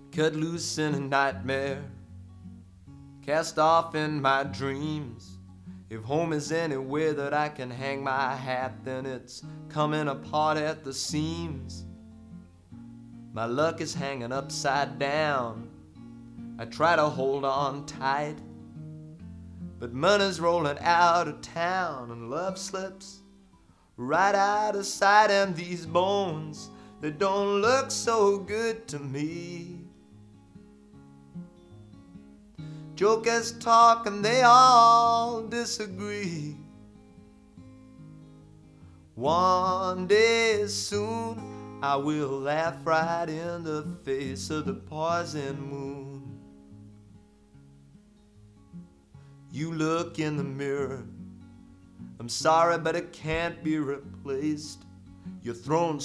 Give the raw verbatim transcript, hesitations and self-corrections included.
cut loose in a nightmare, cast off in my dreams. If home is anywhere that I can hang my hat, then it's coming apart at the seams. My luck is hanging upside down. I try to hold on tight, but money's rolling out of town, and love slips right out of sight. And these bones, they don't look so good to me. Jokers talk and they all disagree. One day soon I will laugh right in the face of the poison moon. You look in the mirror, I'm sorry but it can't be replaced. You're throwing